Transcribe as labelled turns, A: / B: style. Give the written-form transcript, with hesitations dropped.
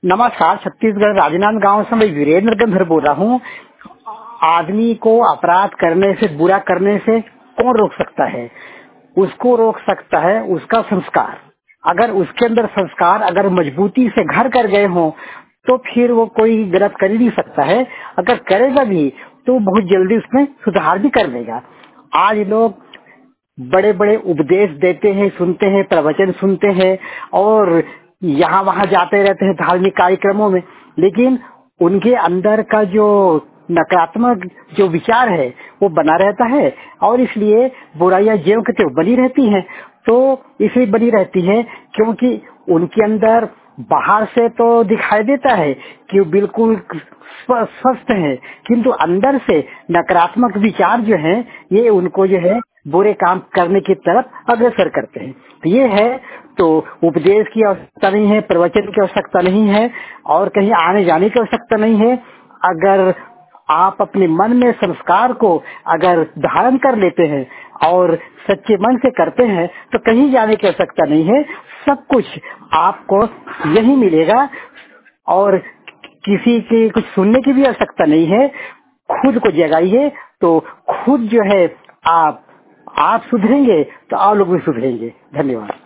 A: नमस्कार। छत्तीसगढ़ राजनांदगांव से मैं वीरेंद्र गंधर बोल रहा हूँ। आदमी को अपराध करने से, बुरा करने से कौन रोक सकता है? उसको रोक सकता है उसका संस्कार। अगर उसके अंदर संस्कार अगर मजबूती से घर कर गए हों तो फिर वो कोई गलत कर ही नहीं सकता है। अगर करेगा भी तो बहुत जल्दी उसमें सुधार भी कर लेगा। आज लोग बड़े बड़े उपदेश देते हैं, सुनते हैं, प्रवचन सुनते हैं और यहाँ वहाँ जाते रहते हैं धार्मिक कार्यक्रमों में, लेकिन उनके अंदर का जो नकारात्मक जो विचार है वो बना रहता है और इसलिए बुराइयां ज्यों की त्यों बनी रहती हैं। तो इसलिए बनी रहती है क्योंकि उनके अंदर बाहर से तो दिखाई देता है कि वो बिल्कुल स्वस्थ है, किंतु अंदर से नकारात्मक विचार जो है ये उनको जो है बुरे काम करने की तरफ अग्रसर करते हैं। तो ये है, तो उपदेश की आवश्यकता नहीं है, प्रवचन की आवश्यकता नहीं है और कहीं आने जाने की आवश्यकता नहीं है। अगर आप अपने मन में संस्कार को अगर धारण कर लेते हैं और सच्चे मन से करते हैं तो कहीं जाने की आवश्यकता नहीं है। सब कुछ आपको यही मिलेगा और किसी की कुछ सुनने की भी आवश्यकता नहीं है। खुद को जगाइए तो खुद जो है आप सुधरेंगे तो और लोग भी सुधरेंगे। धन्यवाद।